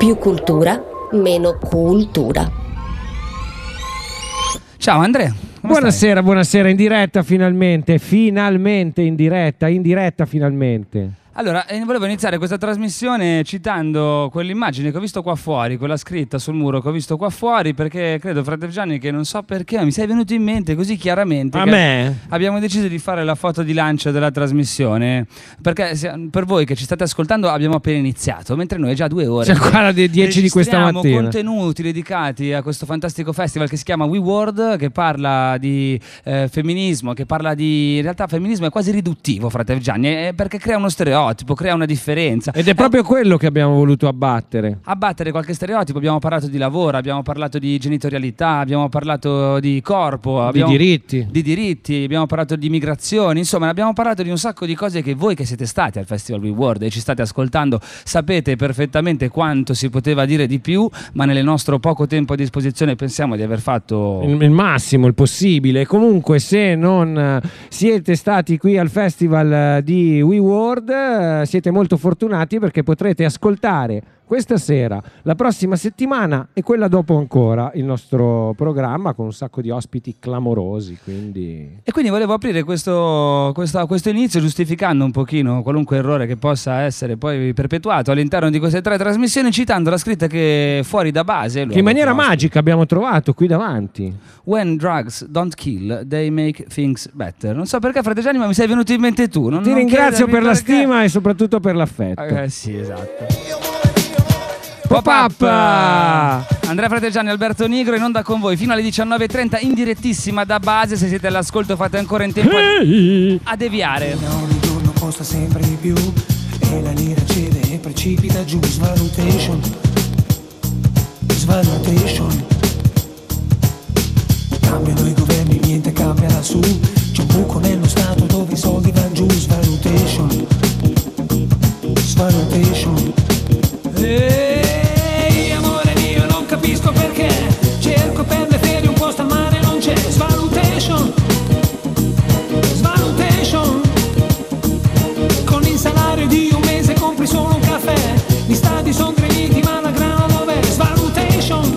Più cultura, meno cultura. Ciao Andrea. Buonasera, stai? Buonasera, in diretta finalmente in diretta finalmente. Allora, volevo iniziare questa trasmissione citando quell'immagine che ho visto qua fuori, quella scritta sul muro che ho visto qua fuori, perché credo, frate Gianni, che non so perché mi sei venuto in mente così chiaramente. A me? Abbiamo deciso di fare la foto di lancio della trasmissione, perché per voi che ci state ascoltando abbiamo appena iniziato, mentre noi è già 2 ore. Cioè, qua alle 10 di questa mattina. Contenuti dedicati a questo fantastico festival che si chiama We World, che parla di femminismo, che parla di... In realtà femminismo è quasi riduttivo, frate Gianni, perché crea uno stereotipo, crea una differenza. Ed è proprio quello che abbiamo voluto abbattere. Abbattere qualche stereotipo. Abbiamo parlato di lavoro, abbiamo parlato di genitorialità, abbiamo parlato di corpo, di diritti, abbiamo parlato di migrazioni, insomma abbiamo parlato di un sacco di cose che voi che siete stati al Festival We World e ci state ascoltando sapete perfettamente quanto si poteva dire di più, ma nel nostro poco tempo a disposizione pensiamo di aver fatto il massimo, il possibile. Comunque, se non siete stati qui al Festival di We World, siete molto fortunati, perché potrete ascoltare questa sera, la prossima settimana e quella dopo ancora il nostro programma con un sacco di ospiti clamorosi. E quindi volevo aprire questo inizio giustificando un pochino qualunque errore che possa essere poi perpetuato all'interno di queste 3 trasmissioni, citando la scritta che fuori da base, che in maniera magica abbiamo trovato qui davanti. When drugs don't kill, they make things better. Non so perché, frate Gianni, ma mi sei venuto in mente tu. Ti ringrazio per la stima e soprattutto per l'affetto. Sì, esatto. Pop-up! Andrea Frategiani, Alberto Nigro in onda con voi fino alle 19:30 in direttissima da base. Se siete all'ascolto fate ancora in tempo a deviare. Ogni giorno costa sempre di più e la lira cede e precipita giù. Svalutation. Cambiano i governi, niente cambia lassù. C'è un buco nello stato dove i soldi vanno giù. Svalutation. Ehi, amore mio, non capisco perché. Cerco per le ferie un posto al mare, non c'è. Svalutation. Con il salario di un mese compri solo un caffè. Gli stati sono gremiti ma la grana dov'è? Svalutation.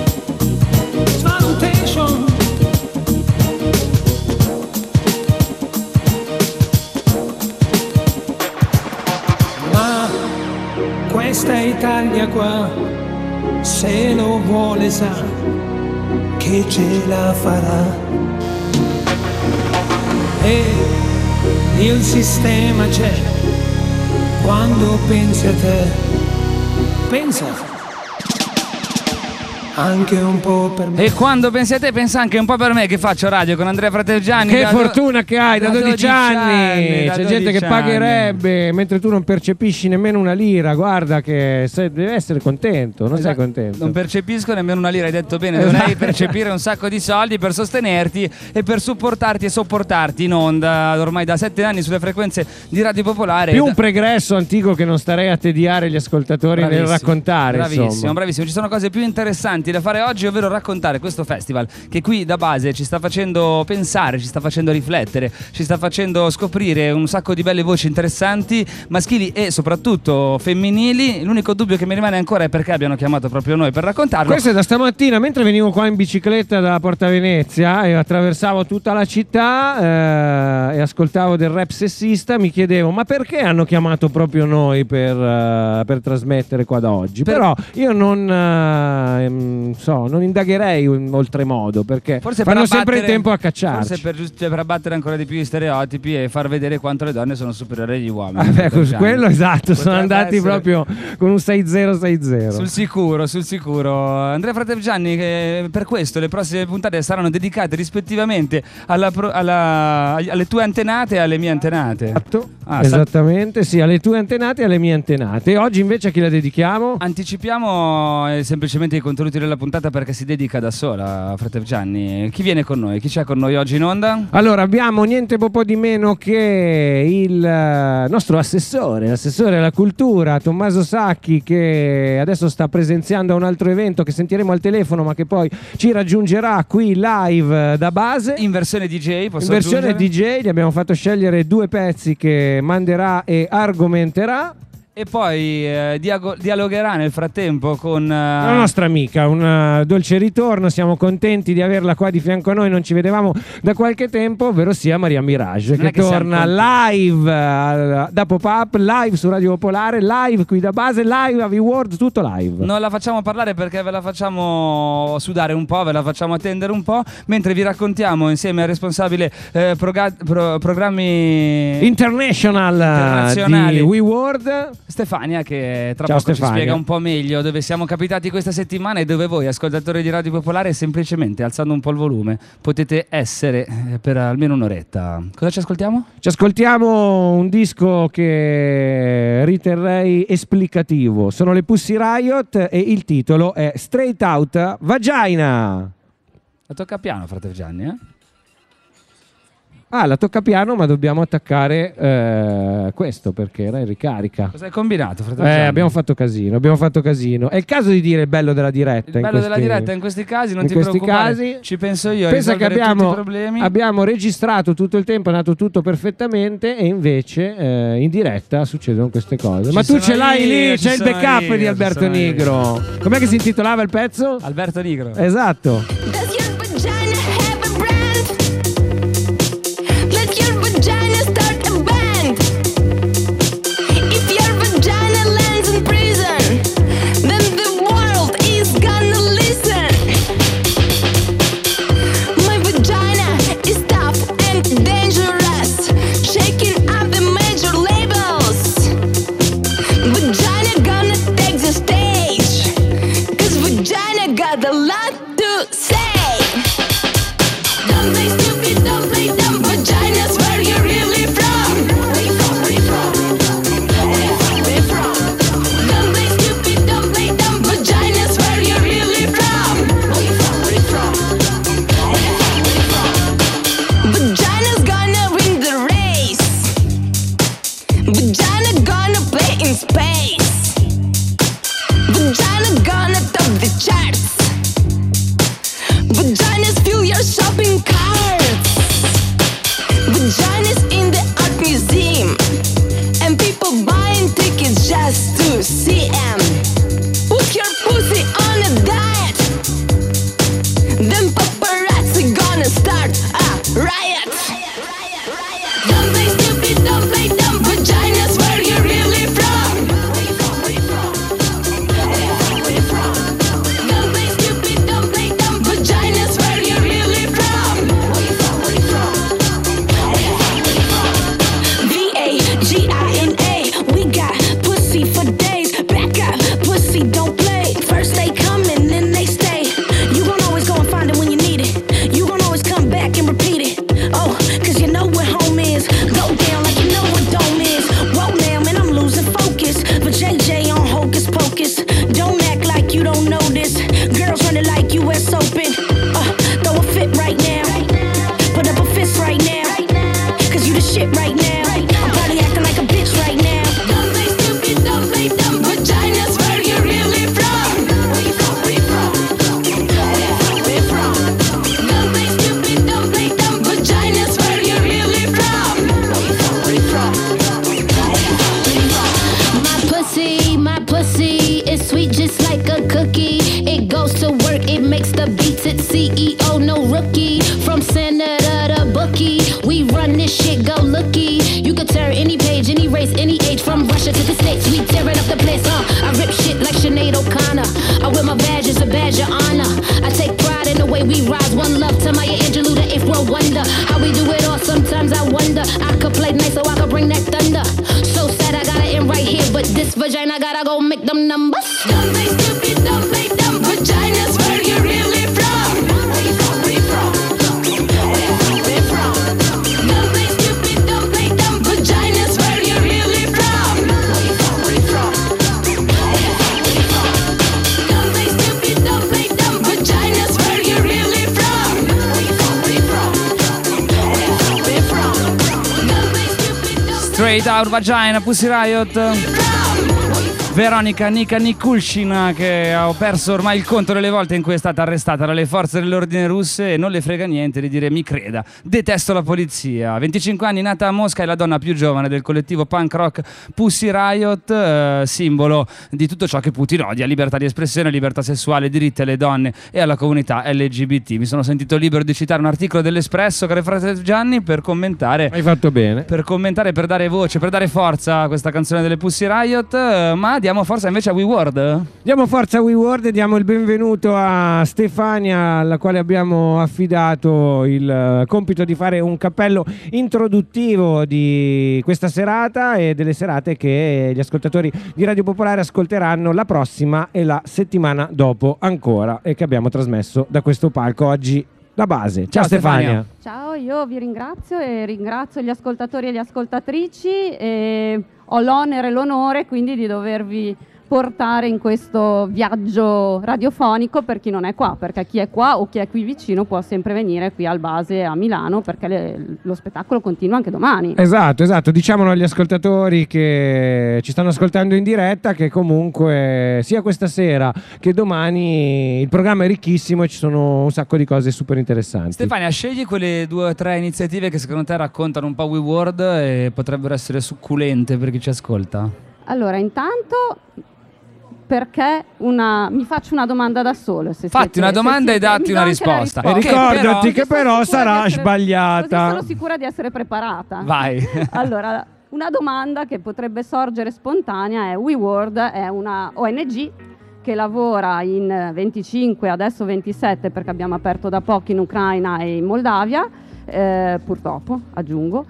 Ma questa Italia qua, se lo vuole sa che ce la farà. E il sistema c'è, quando pensi a te, pensa anche un po' per me. E quando pensi a te pensa anche un po' per me, che faccio radio con Andrea Frategiani. Che fortuna che hai, da 12 anni. C'è gente che pagherebbe mentre tu non percepisci nemmeno una lira. Guarda che devi essere contento. Non sei contento? Non percepisco nemmeno una lira, hai detto bene. Dovrei percepire un sacco di soldi per sostenerti e per supportarti e sopportarti in onda ormai da 7 anni sulle frequenze di Radio Popolare. Più un pregresso antico che non starei a tediare gli ascoltatori nel raccontare. Bravissimo. Ci sono cose più interessanti da fare oggi, ovvero raccontare questo festival che qui da base ci sta facendo pensare, ci sta facendo riflettere, ci sta facendo scoprire un sacco di belle voci interessanti, maschili e soprattutto femminili. L'unico dubbio che mi rimane ancora è perché abbiano chiamato proprio noi per raccontarlo. Questo è da stamattina, mentre venivo qua in bicicletta da Porta Venezia e attraversavo tutta la città e ascoltavo del rap sessista, mi chiedevo ma perché hanno chiamato proprio noi per trasmettere qua da oggi. Però io non indagherei oltremodo, perché forse fanno sempre in tempo a cacciarci. Forse per abbattere ancora di più gli stereotipi e far vedere quanto le donne sono superiori agli uomini. Quello esatto, sono andati proprio con un 6-0-6-0. Sul sicuro. Andrea Frategiani, per questo le prossime puntate saranno dedicate rispettivamente alle tue antenate e alle mie antenate. Esattamente, sì, alle tue antenate e alle mie antenate. E oggi invece a chi la dedichiamo? Anticipiamo semplicemente i contenuti della puntata perché si dedica da sola, frate Gianni. Chi viene con noi? Chi c'è con noi oggi in onda? Allora, abbiamo niente po' di meno che il nostro l'assessore alla cultura, Tommaso Sacchi, che adesso sta presenziando a un altro evento che sentiremo al telefono, ma che poi ci raggiungerà qui live da base. In versione DJ, posso aggiungere? DJ, gli abbiamo fatto scegliere 2 pezzi che manderà e argomenterà. e poi dialogherà nel frattempo con la nostra amica. Un dolce ritorno, siamo contenti di averla qua di fianco a noi, non ci vedevamo da qualche tempo, ovvero sia Maria Mirage, che torna live da Pop-Up, live su Radio Popolare, live qui da base, live a V-World, tutto live. Non la facciamo parlare perché ve la facciamo sudare un po', ve la facciamo attendere un po', mentre vi raccontiamo insieme al responsabile programmi internazionali di WeWorld, Stefania, che tra poco ci spiega un po' meglio dove siamo capitati questa settimana e dove voi, ascoltatori di Radio Popolare, semplicemente alzando un po' il volume potete essere per almeno un'oretta. Cosa ci ascoltiamo? Ci ascoltiamo un disco che riterrei esplicativo. Sono le Pussy Riot e il titolo è Straight Out Vagina. La tocca piano, frate Gianni, eh? Ah, la tocca piano, ma dobbiamo attaccare questo perché era in ricarica. Cosa hai combinato, fratello Gianni? Abbiamo fatto casino. È il caso di dire il bello della diretta. Il bello della diretta in questi casi, non ti preoccupare, ci penso io. Pensa che tutti i problemi. abbiamo registrato tutto il tempo, è andato tutto perfettamente e invece in diretta succedono queste cose. Ma tu ce l'hai lì, c'è il backup di Alberto Nigro. Com'è che si intitolava il pezzo? Alberto Nigro. Esatto. Straight Out Vagina, Pussy Riot. Veronica Nikulshina, che ho perso ormai il conto delle volte in cui è stata arrestata dalle forze dell'ordine russe e non le frega niente di dire mi creda, detesto la polizia. 25 anni, nata a Mosca, è la donna più giovane del collettivo punk rock Pussy Riot, simbolo di tutto ciò che Putin odia: libertà di espressione, libertà sessuale, diritti alle donne e alla comunità LGBT. Mi sono sentito libero di citare un articolo dell'Espresso, caro fratello Gianni, per commentare. Hai fatto bene. Per commentare, per dare voce, per dare forza a questa canzone delle Pussy Riot, ma diamo forza invece a WeWorld. Diamo forza a WeWorld e diamo il benvenuto a Stefania, alla quale abbiamo affidato il compito di fare un cappello introduttivo di questa serata e delle serate che gli ascoltatori di Radio Popolare ascolteranno la prossima e la settimana dopo ancora, e che abbiamo trasmesso da questo palco oggi da base. Ciao Stefania. Ciao, io vi ringrazio e ringrazio gli ascoltatori e le ascoltatrici, e ho l'onere e l'onore quindi di dovervi portare in questo viaggio radiofonico per chi non è qua, perché chi è qua o chi è qui vicino può sempre venire qui al Base a Milano, perché lo spettacolo continua anche domani. Esatto, diciamolo agli ascoltatori che ci stanno ascoltando in diretta che comunque sia questa sera che domani il programma è ricchissimo e ci sono un sacco di cose super interessanti. Stefania, scegli quelle 2 o 3 iniziative che secondo te raccontano un po' WeWorld e potrebbero essere succulente per chi ci ascolta. Allora, intanto, perché mi faccio una domanda da solo. Fatti una domanda e datti una risposta. E ricordati che però sarà sbagliata. Così sono sicura di essere preparata. Vai. Allora, una domanda che potrebbe sorgere spontanea è: WeWorld è una ONG che lavora in 25, adesso 27, perché abbiamo aperto da poco in Ucraina e in Moldavia, purtroppo aggiungo,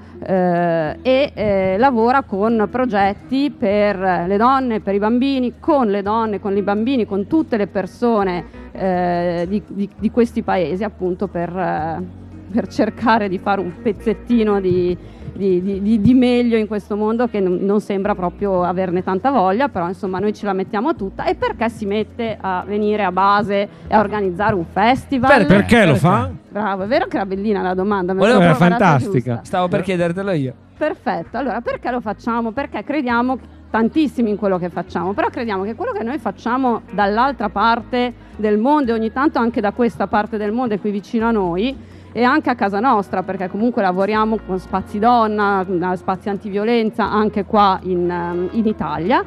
e lavora con progetti per le donne, per i bambini, con le donne, con i bambini, con tutte le persone di questi paesi, appunto per cercare di fare un pezzettino di meglio in questo mondo che non sembra proprio averne tanta voglia, però insomma noi ce la mettiamo tutta. E perché si mette a venire a Base e a organizzare un festival? Perché lo fa? Bravo, è vero che era bellina la domanda, Era fantastica. giusta. Stavo per chiedertelo io. Perfetto, allora perché lo facciamo? Perché crediamo tantissimi in quello che facciamo, però crediamo che quello che noi facciamo dall'altra parte del mondo, e ogni tanto anche da questa parte del mondo, è qui vicino a noi e anche a casa nostra, perché comunque lavoriamo con Spazi Donna, Spazi Antiviolenza anche qua in Italia,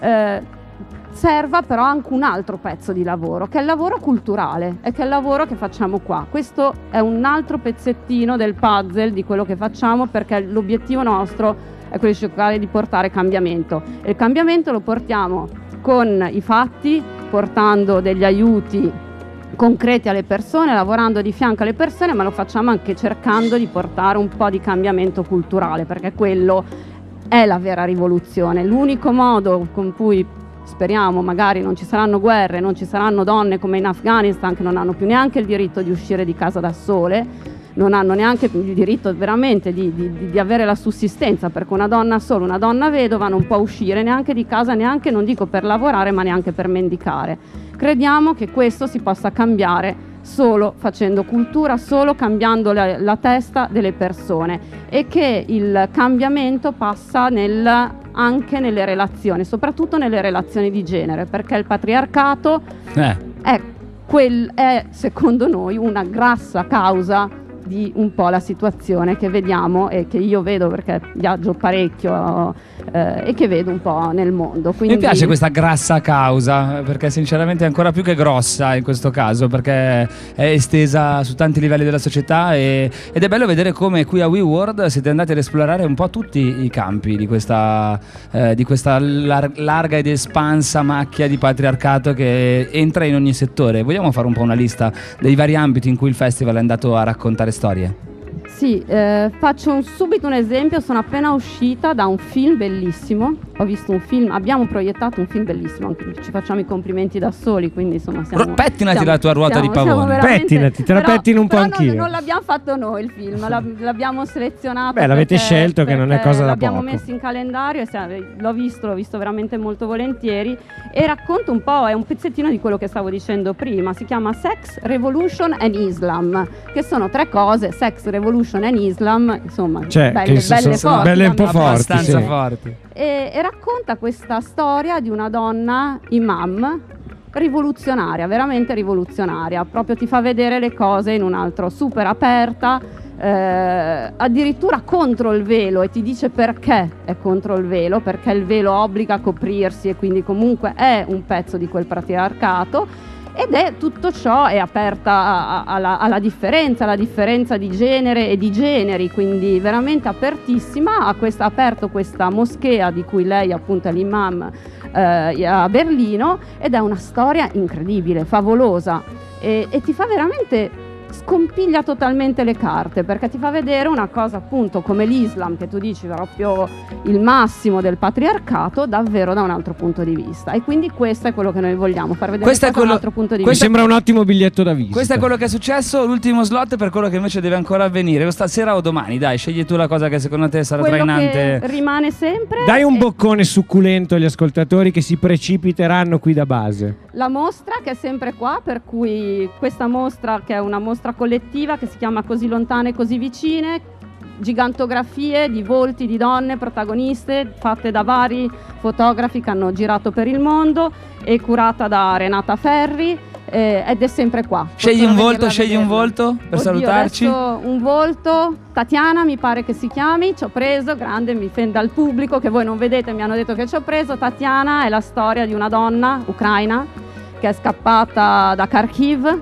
serva però anche un altro pezzo di lavoro, che è il lavoro culturale, e che è il lavoro che facciamo qua. Questo è un altro pezzettino del puzzle di quello che facciamo, perché l'obiettivo nostro è quello di cercare di portare cambiamento, e il cambiamento lo portiamo con i fatti, portando degli aiuti concreti alle persone, lavorando di fianco alle persone, ma lo facciamo anche cercando di portare un po' di cambiamento culturale, perché quello è la vera rivoluzione. L'unico modo con cui speriamo magari non ci saranno guerre, non ci saranno donne come in Afghanistan che non hanno più neanche il diritto di uscire di casa da sole, non hanno neanche il diritto veramente di avere la sussistenza, perché una donna sola, una donna vedova non può uscire neanche di casa, neanche, non dico per lavorare, ma neanche per mendicare. Crediamo che questo si possa cambiare solo facendo cultura, solo cambiando la testa delle persone, e che il cambiamento passa anche nelle relazioni, soprattutto nelle relazioni di genere, perché il patriarcato è secondo noi una grassa causa di un po' la situazione che vediamo e che io vedo, perché viaggio parecchio e che vedo un po' nel mondo. Quindi... Mi piace questa grassa causa, perché sinceramente è ancora più che grossa in questo caso, perché è estesa su tanti livelli della società ed è bello vedere come qui a WeWorld siete andati ad esplorare un po' tutti i campi di questa larga ed espansa macchia di patriarcato che entra in ogni settore. Vogliamo fare un po' una lista dei vari ambiti in cui il festival è andato a raccontare storie? Sì, faccio subito un esempio. Sono appena uscita da un film bellissimo, ho visto un film, abbiamo proiettato un film bellissimo, anche ci facciamo i complimenti da soli, quindi insomma pettinati la tua ruota di pavone. Pettinati, te la pettino un po' anch'io. Non l'abbiamo fatto noi il film, l'abbiamo selezionato. Beh, l'avete scelto, che non è cosa da poco. L'abbiamo messo in calendario e l'ho visto veramente molto volentieri, e racconta un po', è un pezzettino di quello che stavo dicendo prima. Si chiama Sex, Revolution and Islam, che sono 3 cose: sex, revolution Revolution and Islam, insomma, Cioè, belle sono forti, belle un po' da me. forti, abbastanza sì. forti. E racconta questa storia di una donna imam rivoluzionaria, veramente rivoluzionaria, proprio ti fa vedere le cose in un altro, super aperta, addirittura contro il velo, e ti dice perché è contro il velo, perché il velo obbliga a coprirsi e quindi comunque è un pezzo di quel patriarcato. Ed è tutto ciò è aperta alla differenza di genere e di generi, quindi veramente apertissima. Ha aperto questa moschea di cui lei appunto è l'imam a Berlino, ed è una storia incredibile, favolosa, e ti fa veramente scompiglia totalmente le carte, perché ti fa vedere una cosa appunto come l'Islam, che tu dici proprio il massimo del patriarcato, davvero da un altro punto di vista. E quindi questo è quello che noi vogliamo, far vedere Questo è da un quello- altro punto di Mi vista. sembra un ottimo biglietto da visita. Questo è quello che è successo, l'ultimo slot per quello che invece deve ancora avvenire. Questa sera o domani, dai, scegli tu la cosa che secondo te sarà Quello trainante. che rimane sempre Dai un è boccone succulento agli ascoltatori che si precipiteranno qui da base. la mostra, che è sempre qua, per cui questa mostra, che è una mostra collettiva che si chiama Così lontane, così vicine, gigantografie di volti di donne protagoniste fatte da vari fotografi che hanno girato per il mondo, e curata da Renata Ferri, ed è sempre qua. Scegli Possono un volto, venirla a scegli un vederla. volto per Oddio, salutarci. adesso un volto, Tatiana mi pare che si chiami, ci ho preso, grande, mi fenda il pubblico che voi non vedete, mi hanno detto che ci ho preso. Tatiana è la storia di una donna ucraina che è scappata da Kharkiv,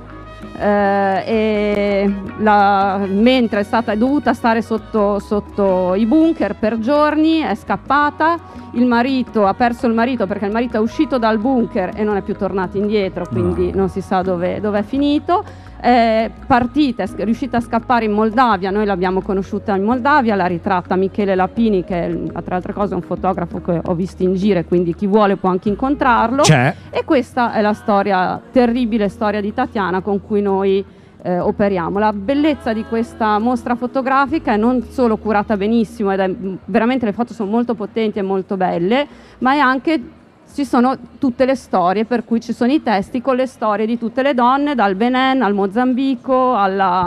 e mentre è dovuta stare sotto i bunker per giorni, è scappata. Il marito ha perso il marito perché il marito è uscito dal bunker e non è più tornato indietro, quindi non si sa dove è finito. È partita, è riuscita a scappare in Moldavia, noi l'abbiamo conosciuta in Moldavia, l'ha ritratta Michele Lapini, che è, tra le altre cose, un fotografo che ho visto in giro, e quindi chi vuole può anche incontrarlo. C'è. E questa è la storia, terribile storia di Tatiana, con cui noi operiamo. La bellezza di questa mostra fotografica è non solo curata benissimo, ed è veramente, le foto sono molto potenti e molto belle, ma è anche, ci sono tutte le storie, per cui ci sono i testi con le storie di tutte le donne, dal Benin al Mozambico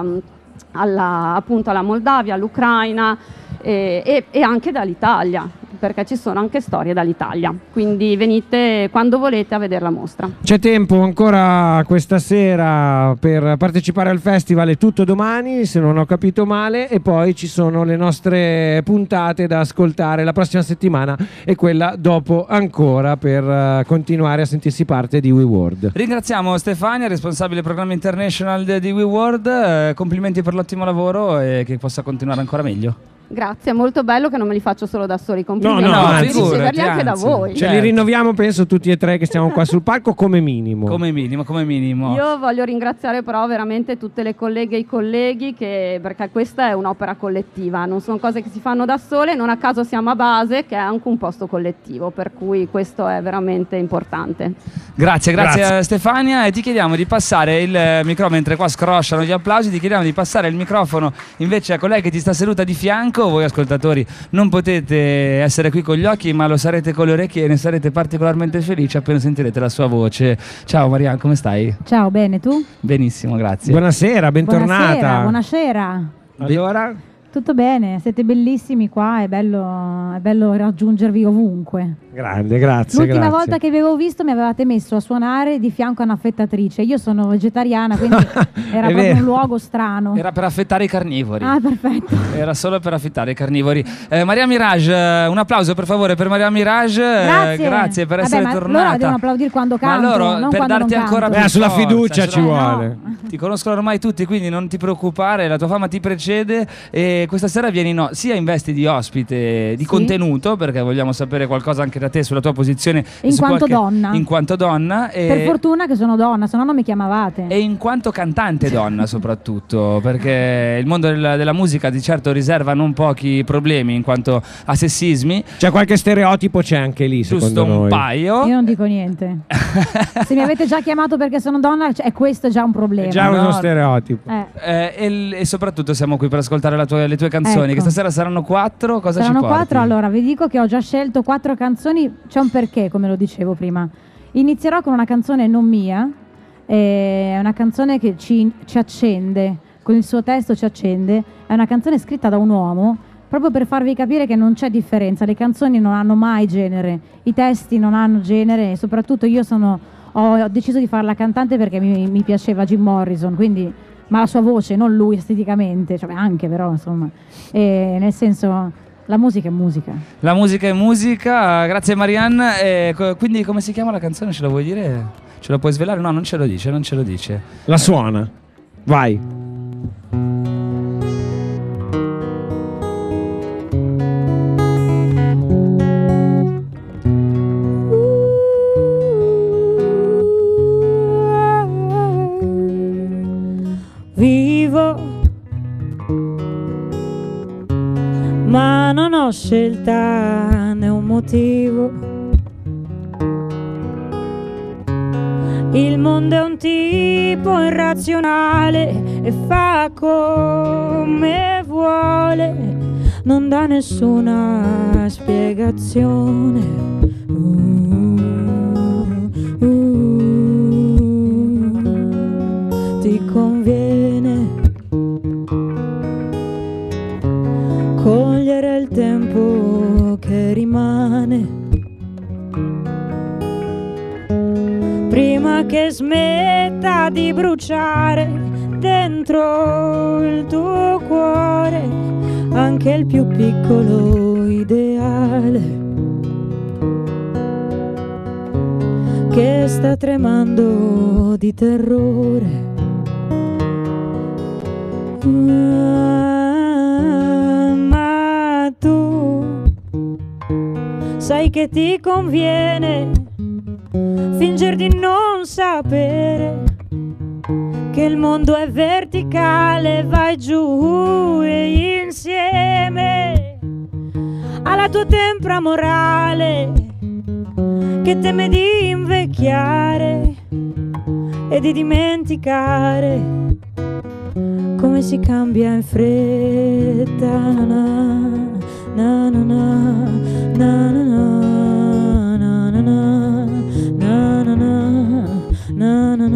appunto alla Moldavia, all'Ucraina, e anche dall'Italia, perché ci sono anche storie dall'Italia. Quindi venite quando volete a vedere la mostra. C'è tempo ancora questa sera per partecipare al festival, è tutto domani se non ho capito male, e poi ci sono le nostre puntate da ascoltare la prossima settimana e quella dopo ancora, per continuare a sentirsi parte di WeWorld. Ringraziamo Stefania, responsabile programma international di WeWorld. Complimenti per l'ottimo lavoro e che possa continuare ancora meglio. Grazie, è molto bello che non me li faccio solo da soli, complimenti, No, di figurati, riceverli anche da anzi. voi. Ce li rinnoviamo, penso, tutti e tre che stiamo qua sul palco come minimo. Come minimo. Io voglio ringraziare però veramente tutte le colleghe e i colleghi, perché questa è un'opera collettiva, non sono cose che si fanno da sole, non a caso siamo a Base, che è anche un posto collettivo, per cui questo è veramente importante. Grazie a Stefania, e ti chiediamo di passare il microfono, mentre qua scrosciano gli applausi, ti chiediamo di passare il microfono invece a colei che ti sta seduta di fianco. Voi ascoltatori non potete essere qui con gli occhi, ma lo sarete con le orecchie, e ne sarete particolarmente felici appena sentirete la sua voce. Ciao Marianne, come stai? Ciao, bene, tu? Benissimo, grazie. Buonasera, bentornata. Buonasera. Allora, Tutto bene, siete bellissimi qua, è bello raggiungervi ovunque. grande, grazie. L'ultima grazie. volta che vi avevo visto mi avevate messo a suonare di fianco a un'affettatrice. Io sono vegetariana, quindi era È proprio vero. un luogo strano. Era per affettare i carnivori. Ah, perfetto. Era solo per affettare i carnivori. Maria Mirage, un applauso per favore per Maria Mirage. Grazie per essere Vabbè, ma tornata. loro devono applaudire quando canto, Ma loro non per quando darti non ancora canto. più sulla forza, fiducia ci sulla- vuole. Ti conoscono ormai tutti, quindi non ti preoccupare, la tua fama ti precede, e questa sera vieni sia in vesti di ospite di Sì. contenuto, perché vogliamo sapere qualcosa anche da te sulla tua posizione In su quanto donna. in quanto donna, Per fortuna che sono donna, se no non mi chiamavate. e in quanto cantante donna soprattutto, perché il mondo della musica di certo riserva non pochi problemi in quanto a sessismi, C'è qualche stereotipo, c'è anche lì, giusto secondo un noi. paio. Io non dico niente. Se mi avete già chiamato perché sono donna, cioè, questo è già un problema. È già No. uno stereotipo. E soprattutto siamo qui per ascoltare le tue canzoni, Ecco. che stasera saranno 4, cosa Saranno ci porti? 4, allora vi dico che ho già scelto 4 canzoni, c'è un perché, come lo dicevo prima. Inizierò con una canzone non mia, è una canzone che ci accende con il suo testo ci accende, è una canzone scritta da un uomo proprio per farvi capire che non c'è differenza, le canzoni non hanno mai genere, i testi non hanno genere, e soprattutto io ho deciso di farla cantante perché mi piaceva Jim Morrison, quindi, ma la sua voce, non lui esteticamente, cioè anche però insomma, nel senso la musica è musica. La musica è musica, grazie Marianne. Quindi come si chiama la canzone, ce la vuoi dire? Ce la puoi svelare? No, non ce lo dice, non ce lo dice. La suona, vai. Vivo, ma non ho scelta né un motivo. Il mondo è un tipo irrazionale e fa come vuole, non dà nessuna spiegazione. Ti conviene cogliere il tempo che rimane prima che smetta di bruciare dentro il tuo cuore anche il più piccolo ideale che sta tremando di terrore. Ma tu sai che ti conviene fingere di non sapere che il mondo è verticale, vai giù e insieme alla tua tempra morale che teme di invecchiare e di dimenticare come si cambia in fretta. Na na na na na na na na na na na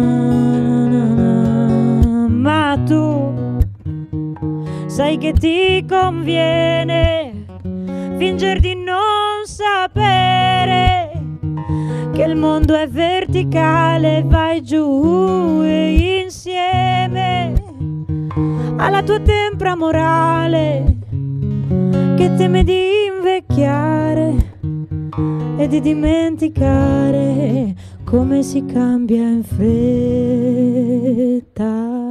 na. Ma tu sai che ti conviene fingere di non sapere che il mondo è verticale, vai giù e insieme alla tua tempra morale che teme di invecchiare e di dimenticare come si cambia in fretta.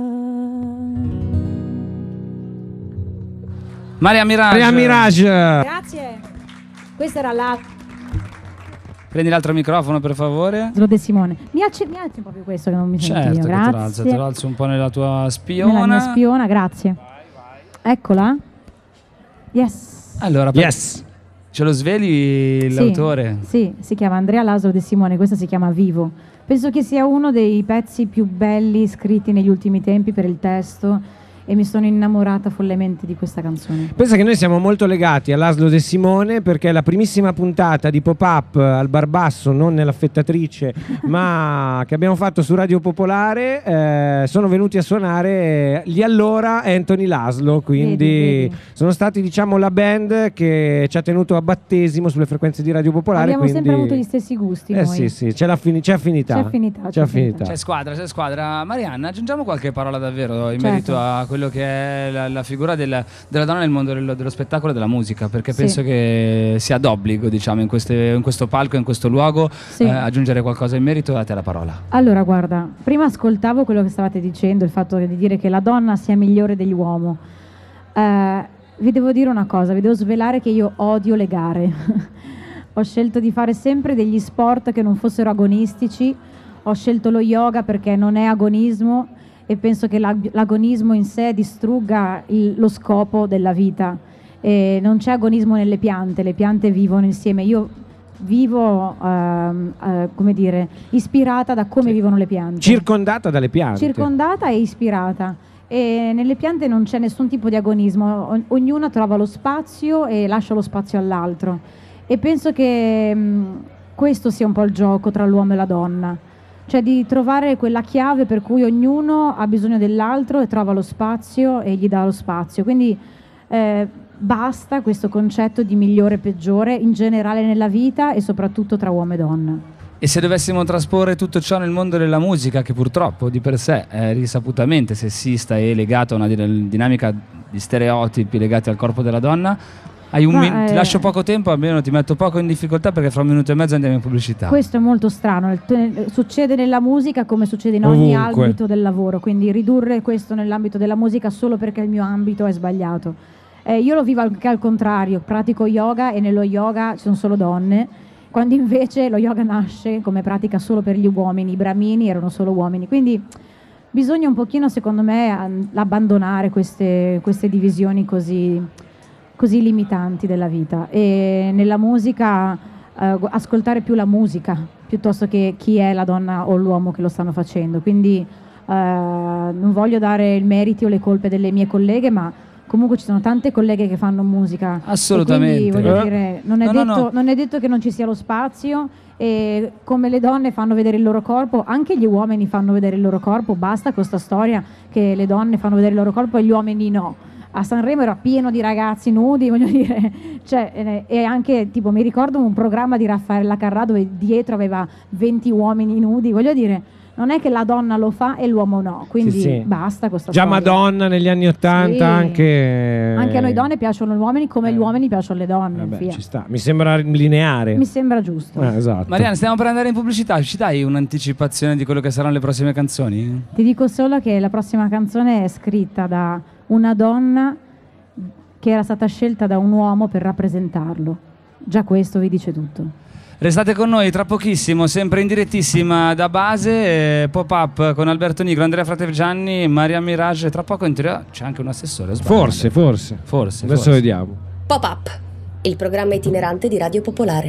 Maria Mirage. Maria Mirage. Grazie. Questa era la Prendi l'altro microfono per favore. Lo De Simone. Mi alzi proprio questo che non mi sento Certo, io. che Grazie. te lo alzo un po' nella tua spiona. Nella mia spiona, grazie. Eccola. Yes. Allora, Yes. ce lo sveli l'autore? Sì, si chiama Andrea Laszlo De Simone, questa si chiama Vivo. Penso che sia uno dei pezzi più belli scritti negli ultimi tempi per il testo e mi sono innamorata follemente di questa canzone. Pensa che noi siamo molto legati a Laszlo De Simone perché la primissima puntata di Pop-Up al Barbasso, non nell'affettatrice, ma che abbiamo fatto su Radio Popolare, sono venuti a suonare gli allora Anthony Laszlo, quindi Vedi. sono stati, diciamo, la band che ci ha tenuto a battesimo sulle frequenze di Radio Popolare. Abbiamo quindi sempre avuto gli stessi gusti noi. sì, c'è affinità. C'è affinità. C'è squadra. Marianna, aggiungiamo qualche parola davvero in Certo. merito a quello che è la figura della donna nel mondo dello spettacolo e della musica, perché Sì. penso che sia d'obbligo, diciamo, in questo palco, in questo luogo, Sì. aggiungere qualcosa in merito. A te la parola. Allora, guarda, prima ascoltavo quello che stavate dicendo, il fatto di dire che la donna sia migliore dell'uomo. Vi devo dire una cosa, vi devo svelare che io odio le gare. Ho scelto di fare sempre degli sport che non fossero agonistici, ho scelto lo yoga perché non è agonismo e penso che l'agonismo in sé distrugga lo scopo della vita. E non c'è agonismo nelle piante, le piante vivono insieme. Io vivo, come dire, ispirata da come vivono le piante. Circondata dalle piante. Circondata e ispirata. E nelle piante non c'è nessun tipo di agonismo, ognuna trova lo spazio e lascia lo spazio all'altro. E penso che questo sia un po' il gioco tra l'uomo e la donna. cioè di trovare quella chiave per cui ognuno ha bisogno dell'altro e trova lo spazio e gli dà lo spazio. Quindi basta questo concetto di migliore e peggiore in generale nella vita e soprattutto tra uomo e donna. E se dovessimo trasporre tutto ciò nel mondo della musica, che purtroppo di per sé è risaputamente sessista e legato a una dinamica di stereotipi legati al corpo della donna, ti lascio poco tempo, almeno ti metto poco in difficoltà perché fra un minuto e mezzo andiamo in pubblicità. Questo è molto strano, succede nella musica come succede in ogni Ovunque. ambito del lavoro, quindi ridurre questo nell'ambito della musica solo perché il mio ambito è sbagliato. Io lo vivo anche al contrario, pratico yoga e nello yoga ci sono solo donne, quando invece lo yoga nasce come pratica solo per gli uomini, i brahmini erano solo uomini, quindi bisogna un pochino secondo me abbandonare queste divisioni così limitanti della vita e nella musica ascoltare più la musica piuttosto che chi è la donna o l'uomo che lo stanno facendo, quindi non voglio dare il merito o le colpe delle mie colleghe, ma comunque ci sono tante colleghe che fanno musica. Assolutamente. E quindi voglio dire, non è detto che non ci sia lo spazio, e come le donne fanno vedere il loro corpo, anche gli uomini fanno vedere il loro corpo, basta questa storia che le donne fanno vedere il loro corpo e gli uomini no. A Sanremo era pieno di ragazzi nudi, voglio dire, cioè, e anche tipo mi ricordo un programma di Raffaella Carrà dove dietro aveva 20 uomini nudi, voglio dire, non è che la donna lo fa e l'uomo no, quindi Sì. basta questa Già storia. Madonna negli anni '80 Sì. Anche a noi donne piacciono gli uomini come gli uomini piacciono le donne. Vabbè, via. ci sta. Mi sembra lineare. Mi sembra giusto. Esatto. Mariana, stiamo per andare in pubblicità, ci dai un'anticipazione di quello che saranno le prossime canzoni? Ti dico solo che la prossima canzone è scritta da una donna che era stata scelta da un uomo per rappresentarlo. Già questo vi dice tutto. Restate con noi tra pochissimo, sempre in direttissima da base, Pop-Up con Alberto Nigro, Andrea Fratevgianni, Maria Mirage, tra poco in teoria c'è anche un assessore. Forse. Adesso vediamo. Pop-Up, il programma itinerante di Radio Popolare.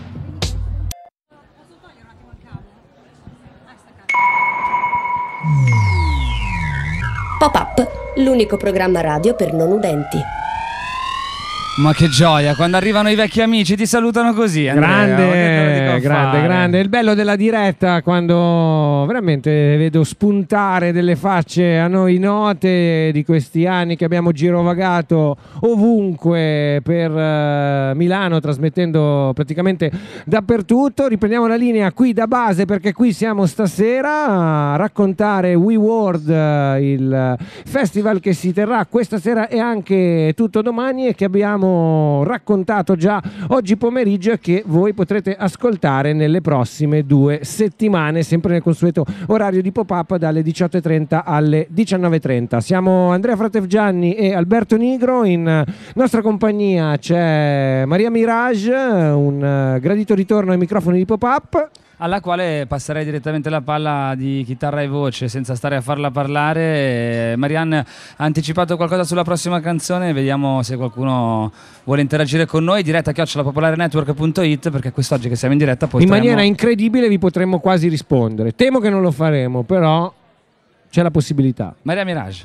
Pop-Up, l'unico programma radio per non udenti. Ma che gioia, quando arrivano i vecchi amici ti salutano così, Andrea. Grande. Il bello della diretta quando veramente vedo spuntare delle facce a noi note di questi anni che abbiamo girovagato ovunque per Milano, trasmettendo praticamente dappertutto. Riprendiamo la linea qui da base perché qui siamo stasera a raccontare We World, il festival che si terrà questa sera e anche tutto domani e che abbiamo raccontato già oggi pomeriggio e che voi potrete ascoltare nelle prossime 2 settimane, sempre nel consueto orario di Pop-Up dalle 18:30 alle 19:30. Siamo Andrea Fratevgianni e Alberto Nigro, in nostra compagnia c'è Maria Mirage, un gradito ritorno ai microfoni di Pop-Up, alla quale passerei direttamente la palla di chitarra e voce senza stare a farla parlare. Marianne ha anticipato qualcosa sulla prossima canzone, vediamo se qualcuno vuole interagire con noi. Diretta @popolarenetwork.it, perché quest'oggi che siamo in diretta in maniera incredibile vi potremmo quasi rispondere. Temo che non lo faremo, però c'è la possibilità. Maria Mirage.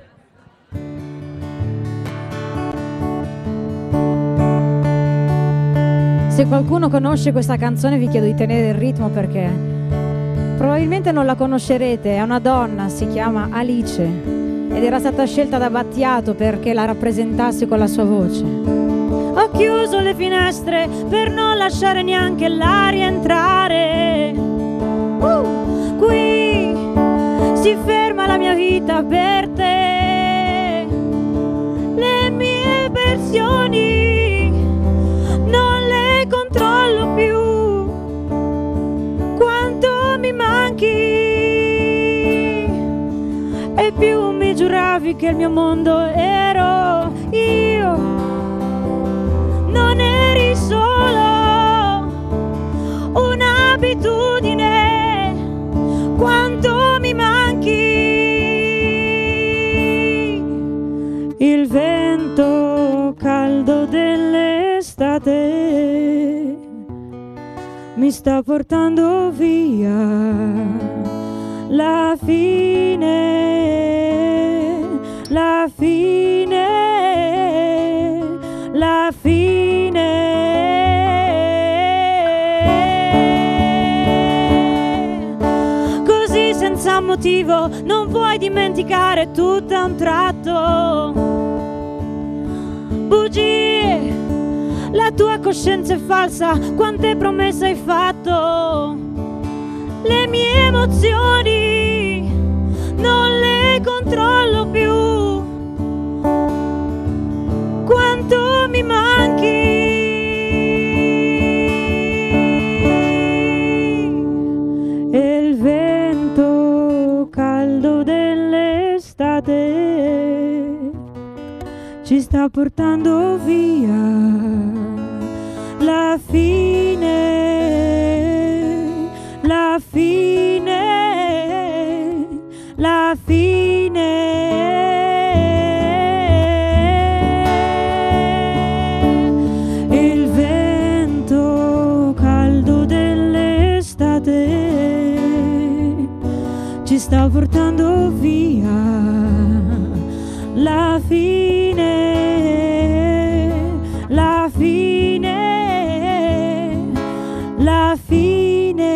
Se qualcuno conosce questa canzone vi chiedo di tenere il ritmo perché probabilmente non la conoscerete. È una donna, si chiama Alice ed era stata scelta da Battiato perché la rappresentasse con la sua voce. Ho chiuso le finestre per non lasciare neanche l'aria entrare. Qui si ferma la mia vita per te. Le mie versioni controllo più quanto mi manchi e più mi giuravi che il mio mondo ero io, non eri solo un'abitudine, quanto mi manchi. Il vento caldo dell'estate mi sta portando via, la fine, la fine, la fine. motivo non vuoi dimenticare tutto a un tratto. Bugie, la tua coscienza è falsa, quante promesse hai fatto. Le mie emozioni non le controllo più. Quanto mi manchi. E il vento caldo dell'estate ci sta portando via la fine, la fine, la fine. Il vento caldo dell'estate ci sta portando via la fine, la fine, la fine.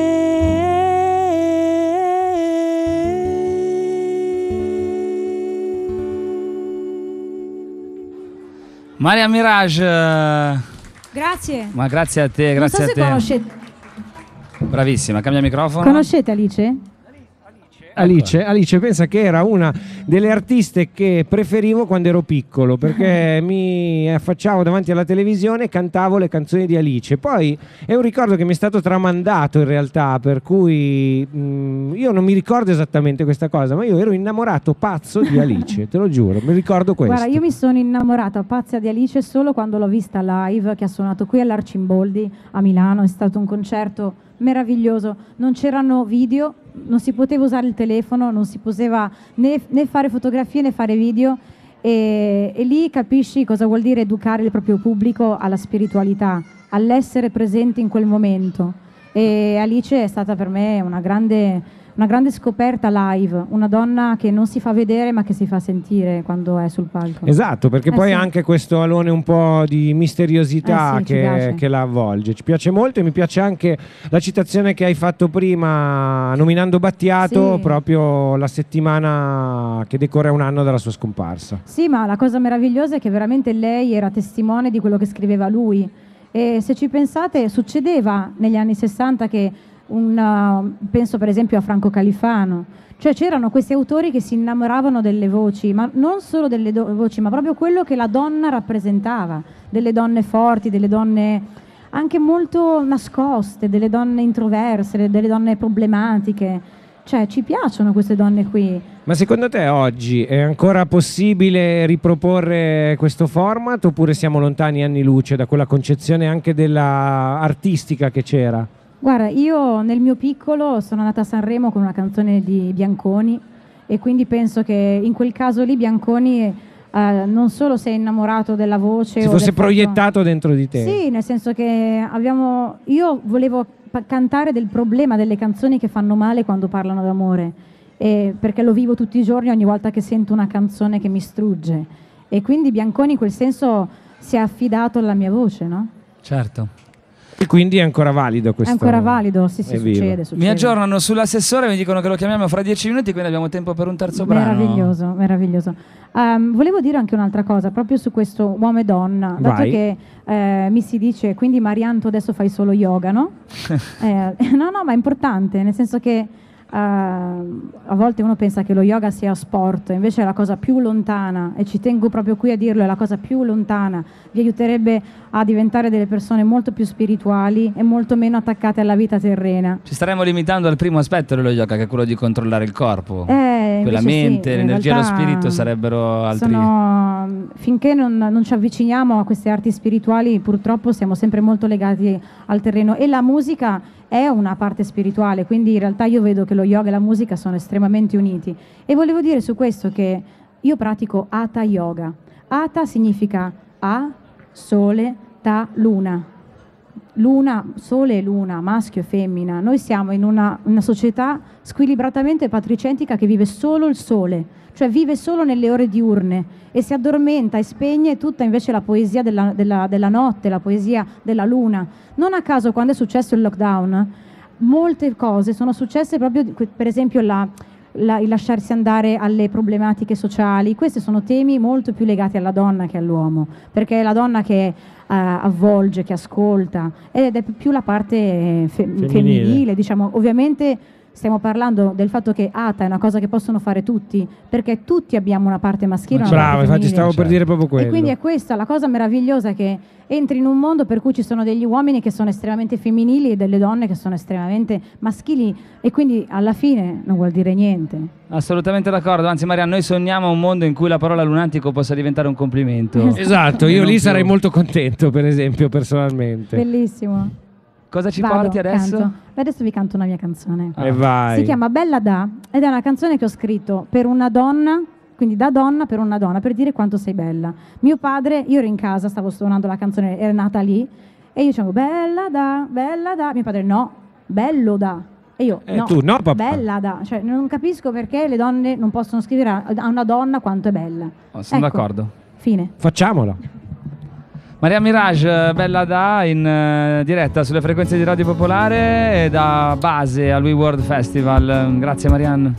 Maria Mirage, Grazie. ma grazie a te, Non so grazie se a te. conoscete, Bravissima, cambia microfono. conoscete Alice? Alice pensa che era una delle artiste che preferivo quando ero piccolo, perché mi affacciavo davanti alla televisione e cantavo le canzoni di Alice. Poi è un ricordo che mi è stato tramandato in realtà, per cui io non mi ricordo esattamente questa cosa, ma io ero innamorato pazzo di Alice, te lo giuro, mi ricordo questo. Guarda, io mi sono innamorata pazza di Alice solo quando l'ho vista live, che ha suonato qui all'Arcimboldi a Milano. È stato un concerto meraviglioso, non c'erano video, non si poteva usare il telefono, non si poteva né fare fotografie né fare video, e lì capisci cosa vuol dire educare il proprio pubblico alla spiritualità, all'essere presenti in quel momento. E Alice è stata per me una grande scoperta live, una donna che non si fa vedere ma che si fa sentire quando è sul palco. Esatto, perché poi sì. ha anche questo alone un po' di misteriosità Sì, ci piace. che la avvolge. Ci piace molto, e mi piace anche la citazione che hai fatto prima nominando Battiato, Sì. proprio la settimana che decorre un anno dalla sua scomparsa. Sì, ma la cosa meravigliosa è che veramente lei era testimone di quello che scriveva lui. E se ci pensate, succedeva negli anni 60 che penso per esempio a Franco Califano, cioè c'erano questi autori che si innamoravano delle voci, ma non solo delle voci, ma proprio quello che la donna rappresentava, delle donne forti, delle donne anche molto nascoste, delle donne introverse, delle donne problematiche. Cioè ci piacciono queste donne qui. Ma secondo te oggi è ancora possibile riproporre questo format, oppure siamo lontani anni luce da quella concezione anche della artistica che c'era? Guarda, io nel mio piccolo sono andata a Sanremo con una canzone di Bianconi, e quindi penso che in quel caso lì Bianconi non solo si è innamorato della voce, Si o fosse del fatto- proiettato dentro di te. Sì, nel senso che io volevo cantare del problema delle canzoni che fanno male quando parlano d'amore, perché lo vivo tutti i giorni ogni volta che sento una canzone che mi strugge, e quindi Bianconi in quel senso si è affidato alla mia voce, no? Certo. E quindi è ancora valido questo? È ancora valido, sì, Evviva. succede. Mi aggiornano sull'assessore, mi dicono che lo chiamiamo fra 10 minuti, quindi abbiamo tempo per un terzo brano. Meraviglioso, meraviglioso. Volevo dire anche un'altra cosa, proprio su questo uomo e donna, dato Vai. che mi si dice, quindi Marianne tu adesso fai solo yoga, no? No, ma è importante, nel senso che a volte uno pensa che lo yoga sia sport, invece è la cosa più lontana, e ci tengo proprio qui a dirlo, è la cosa più lontana, vi aiuterebbe a diventare delle persone molto più spirituali e molto meno attaccate alla vita terrena. Ci staremo limitando al primo aspetto dello yoga, che è quello di controllare il corpo. Quella invece mente, sì, in l'energia e lo realtà spirito sarebbero altri. Finché non ci avviciniamo a queste arti spirituali, purtroppo siamo sempre molto legati al terreno, e la musica è una parte spirituale, quindi in realtà io vedo che lo yoga e la musica sono estremamente uniti. E volevo dire su questo che io pratico Hatha Yoga. Hatha significa A, sole, Ta, luna. Luna, sole e luna, maschio e femmina. Noi siamo in una società squilibratamente patricentrica che vive solo il sole, cioè vive solo nelle ore diurne, e si addormenta e spegne tutta invece la poesia della notte, la poesia della luna. Non a caso, quando è successo il lockdown, molte cose sono successe proprio, per esempio il lasciarsi andare alle problematiche sociali. Questi sono temi molto più legati alla donna che all'uomo, perché è la donna che avvolge, che ascolta, ed è più la parte femminile, diciamo. Ovviamente stiamo parlando del fatto che ATA è una cosa che possono fare tutti, perché tutti abbiamo una parte maschile. Bravo, infatti stavo per dire proprio quello. E quindi è questa la cosa meravigliosa, che entri in un mondo per cui ci sono degli uomini che sono estremamente femminili e delle donne che sono estremamente maschili, e quindi alla fine non vuol dire niente. Assolutamente d'accordo, anzi Marianne, noi sogniamo un mondo in cui la parola lunatico possa diventare un complimento. Esatto, io lì sarei molto contento, per esempio, personalmente. Bellissimo. Cosa ci porti adesso? Canto. Adesso vi canto una mia canzone. E vai. Si chiama Bella Da, ed è una canzone che ho scritto per una donna, quindi da donna per una donna, per dire quanto sei bella. Mio padre, io ero in casa, stavo suonando la canzone, era nata lì, e io dicevo bella da, mio padre no, bello da. E io no, tu no, papà. Bella da, cioè non capisco perché le donne non possono scrivere a una donna quanto è bella. Sono d'accordo. Fine. Facciamolo. Maria Mirage, Bella Da, in diretta sulle frequenze di Radio Popolare, da base al We World Festival. Grazie Marianne.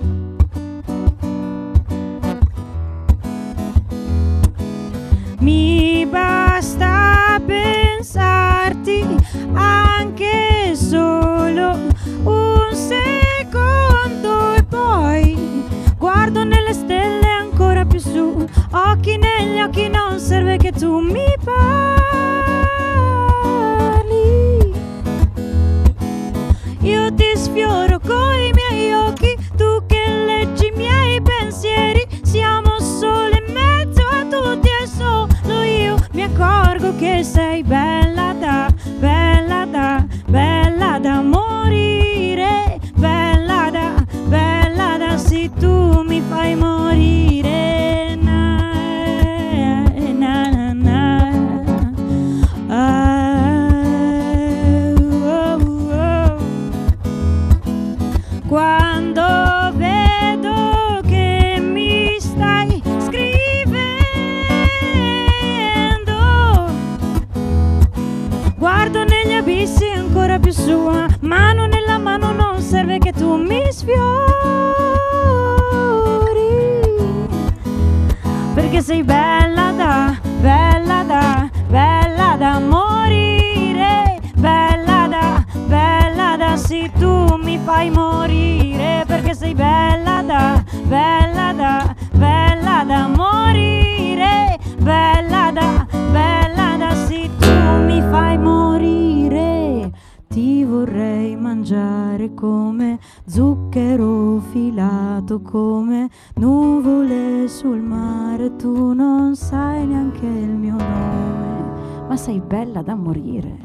Mi basta pensarti anche solo un secondo, e poi guardo nelle stelle ancora più su, occhi negli occhi, non serve che tu mi parli. Io ti sfioro coi miei occhi, tu che leggi i miei pensieri, siamo sole in mezzo a tutti e solo io mi accorgo che sei bella da, bella da, bella da morire, bella da, sì tu mi fai morire, na, na, na, na. Quando vedo che mi stai scrivendo, guardo negli abissi ancora più su, mano nella mano, non serve che tu mi sfiori, perché sei bella da, bella da, bella da morire, bella da, sì tu mi fai morire, perché sei bella da, bella da, bella da morire, bella da, sì tu mi fai morire. Ti vorrei mangiare come zucchero filato, come nuvole sul mare, tu non sai neanche il mio nome, ma sei bella da morire.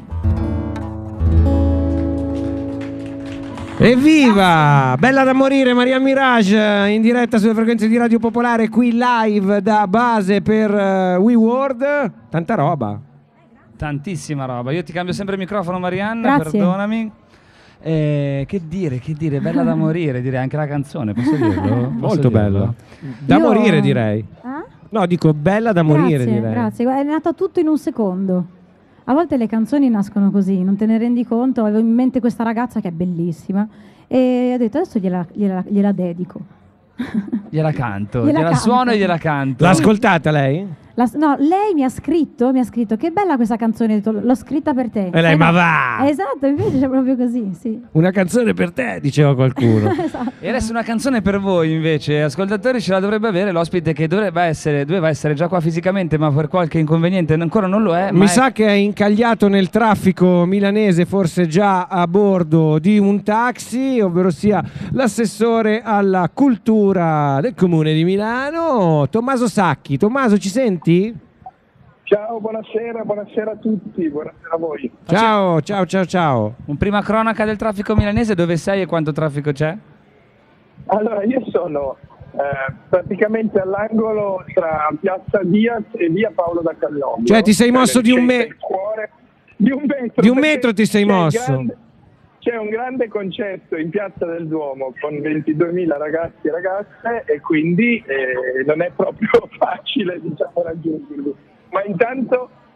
Evviva! Bella da morire, Maria Mirage, in diretta sulle frequenze di Radio Popolare, qui live da base per We World. Tanta roba. Tantissima roba. Io ti cambio sempre il microfono, Marianne, Grazie. perdonami. Che dire, bella da morire, direi anche la canzone, posso dirlo? Molto bella. Da Io- morire, direi. No, dico bella da morire, direi. Grazie, è nato tutto in un secondo. A volte le canzoni nascono così, non te ne rendi conto. Avevo in mente questa ragazza che è bellissima e ho detto adesso gliela dedico. Gliela canto, Gliela gliela canto. suono e gliela canto. L'ha ascoltata lei? No, lei mi ha scritto che bella questa canzone, ho detto, l'ho scritta per te. E lei, ma no. va! Esatto, invece c'è proprio così, sì. Una canzone per te, diceva qualcuno. Esatto. E adesso una canzone per voi invece, ascoltatori, ce la dovrebbe avere l'ospite che doveva essere già qua fisicamente, ma per qualche inconveniente ancora non lo è. Mi sa che è incagliato nel traffico milanese, forse già a bordo di un taxi, ovvero sia l'assessore alla cultura del comune di Milano, Tommaso Sacchi. Tommaso, ci senti? Ciao, buonasera a tutti, buonasera a voi. Ciao. Un prima cronaca del traffico milanese, dove sei e quanto traffico c'è? Allora, io sono praticamente all'angolo tra Piazza Diaz e via Paolo da Callogno. Cioè ti sei mosso di un metro? Di un metro. Di un metro ti sei mosso. C'è un grande concerto in Piazza del Duomo con 22.000 ragazzi e ragazze e quindi non è proprio facile, diciamo, raggiungerli. Ma intanto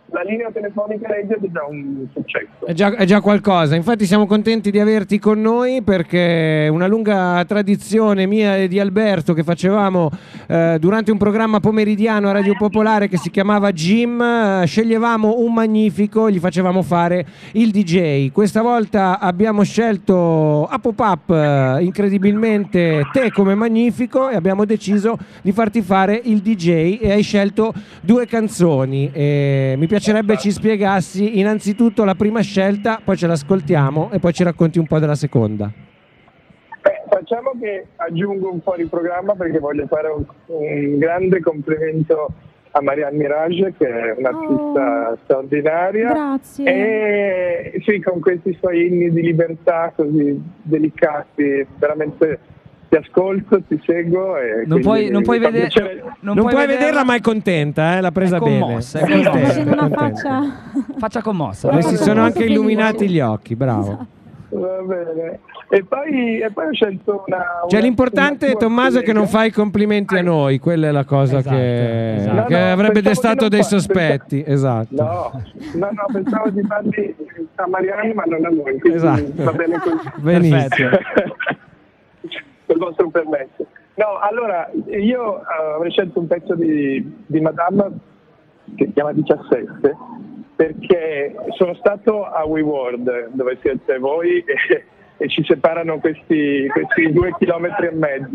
la linea telefonica regia è già un successo. È già qualcosa, infatti siamo contenti di averti con noi, perché è una lunga tradizione mia e di Alberto che facevamo durante un programma pomeridiano a Radio Popolare che si chiamava Jim, sceglievamo un magnifico, gli facevamo fare il DJ. Questa volta abbiamo scelto a pop-up incredibilmente te come magnifico e abbiamo deciso di farti fare il DJ, e hai scelto 2 canzoni. Mi piacerebbe ci spiegassi innanzitutto la prima scelta, poi ce l'ascoltiamo e poi ci racconti un po' della seconda. Facciamo che aggiungo un po' di programma, perché voglio fare un grande complimento a Marianne Mirage, che è un'artista straordinaria. Grazie. E sì, con questi suoi inni di libertà così delicati, veramente ti ascolto, ti seguo e non puoi vederla, ma è contenta, l'ha presa commossa, bene. Sta facendo una faccia commossa. Le si sono anche illuminati gli occhi, bravo. Va bene. E poi ho scelto cioè l'importante, Tommaso, è che non fai complimenti a noi, quella è la cosa che avrebbe destato dei sospetti. Esatto. No, pensavo di farli a Marianne, ma non a noi, quindi va bene così. Benissimo. Col vostro permesso. No, allora, io avrei scelto un pezzo di Madame che si chiama 17, perché sono stato a WeWorld, dove siete voi, e ci separano questi 2,5 chilometri.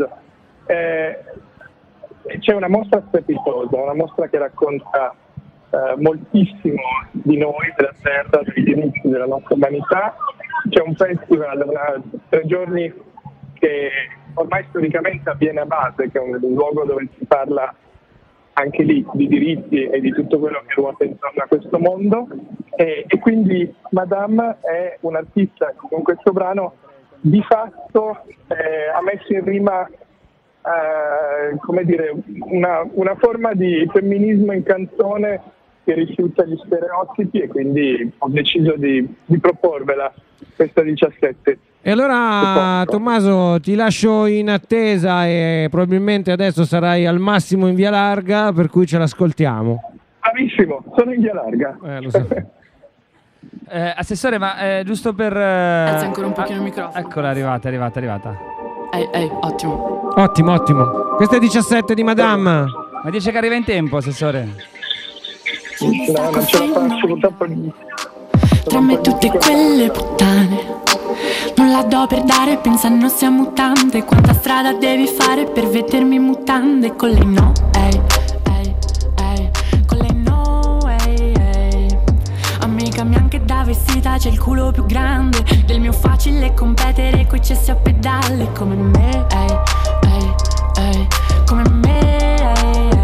C'è una mostra strepitosa, una mostra che racconta moltissimo di noi, della terra, dei diritti della nostra umanità. C'è un festival, 3 giorni, che ormai storicamente avviene a Basel, che è un luogo dove si parla anche lì di diritti e di tutto quello che ruota intorno a questo mondo, e quindi Madame è un artista che con questo brano di fatto ha messo in rima come dire, una forma di femminismo in canzone che rifiuta gli stereotipi, e quindi ho deciso di proporvela questa 17. E allora, Tommaso, ti lascio in attesa, e probabilmente adesso sarai al massimo in Via Larga, per cui ce l'ascoltiamo. Bravissimo, sono in Via Larga. Lo so. Assessore, ma giusto per... Alza ancora un pochino il microfono. Eccola, è arrivata. Ottimo. Questa è 17 di Madame. Ma dice che arriva in tempo, Assessore? No, non ce la faccio, purtroppo. Tra me tutte quelle puttane, non la do per dare, pensando sia mutante. Quanta strada devi fare per vedermi in mutande? Con lei no, con lei no, amica mia, anche da vestita c'è il culo più grande del mio, facile competere coi cessi a pedale. Come me, come me,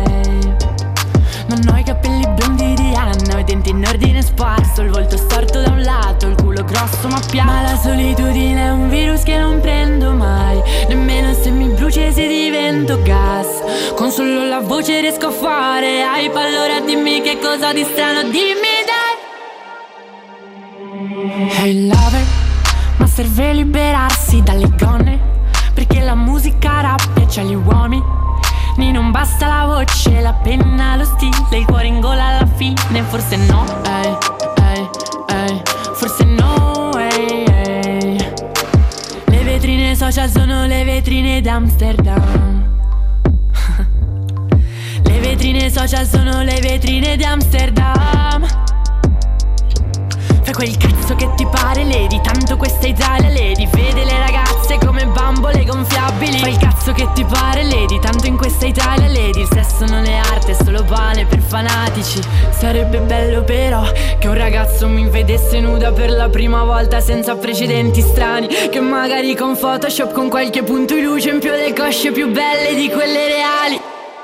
non ho i capelli biondi di Anna, ho i denti in ordine sparso, il volto storto da un lato, il culo grosso ma piano. Ma la solitudine è un virus che non prendo mai, nemmeno se mi bruci e se divento gas. Con solo la voce riesco a fare hype, allora dimmi che cosa di strano, dimmi dai. Hey lover, ma serve liberarsi dalle gonne, perché la musica rap piace agli uomini. Non basta la voce, la penna, lo stile, il cuore in gola alla fine. Forse no, forse no, Le vetrine social sono le vetrine d'Amsterdam. Le vetrine social sono le vetrine d'Amsterdam. Fai quel cazzo che ti pare, Lady, tanto questa è Italia, Lady. Vede le ragazze come bambole gonfiabili. Fai il cazzo che ti pare, Lady, tanto in questa Italia, Lady. Il sesso non è arte, è solo pane per fanatici. Sarebbe bello però che un ragazzo mi vedesse nuda per la prima volta, senza precedenti strani, che magari con Photoshop, con qualche punto di luce in più, le cosce più belle di quelle reali.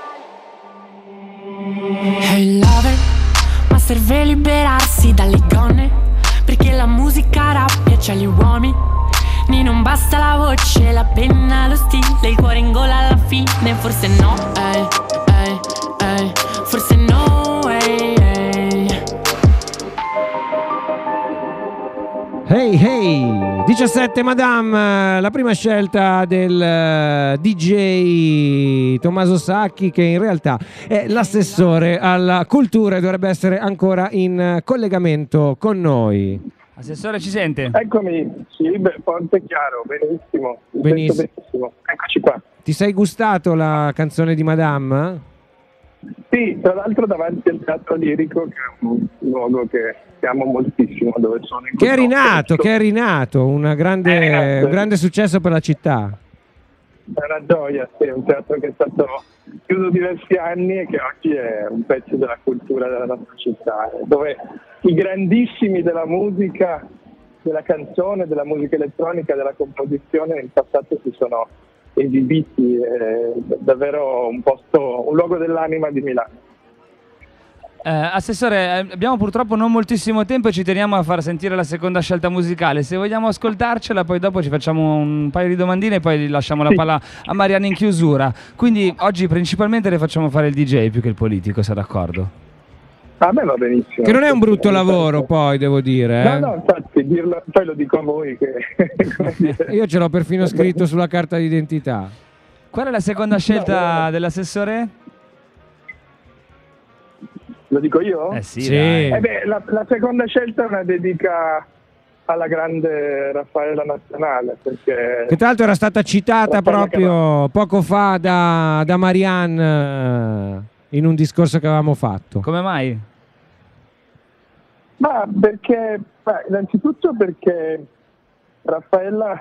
Hey lover, ma serve liberarsi dalle gonne, perché la musica rap piace agli uomini. Non basta la voce, la penna, lo stile, il cuore in gola alla fine. Forse no, forse no, Hey, 17 Madame, la prima scelta del DJ di Tommaso Sacchi, che in realtà è l'assessore alla cultura e dovrebbe essere ancora in collegamento con noi. Assessore, ci sente? Eccomi, sì, forte e chiaro, benissimo. Benissimo. Eccoci qua. Ti sei gustato la canzone di Madame? Sì, tra l'altro davanti al Teatro Lirico, che è un luogo che amo moltissimo, dove sono in che è rinato, un grande successo per la città. È una gioia, sì, è un teatro che è stato chiuso diversi anni e che oggi è un pezzo della cultura della nostra città, dove i grandissimi della musica, della canzone, della musica elettronica, della composizione in passato si sono esibiti, davvero un luogo dell'anima di Milano. Assessore, abbiamo purtroppo non moltissimo tempo e ci teniamo a far sentire la seconda scelta musicale. Se vogliamo ascoltarcela, poi dopo ci facciamo un paio di domandine e poi lasciamo la palla a Marianna in chiusura. Quindi oggi principalmente le facciamo fare il DJ più che il politico, sei d'accordo? A me va benissimo. Che non è un brutto lavoro, poi devo dire. No, infatti, poi lo dico a voi che... Io ce l'ho perfino scritto sulla carta d'identità. Qual è la seconda scelta dell'assessore? Lo dico io? Sì. La seconda scelta è una dedica alla grande Raffaella Nazionale, perché che tra l'altro era stata citata proprio poco fa da Marianne in un discorso che avevamo fatto. Come mai? Ma perché, innanzitutto perché Raffaella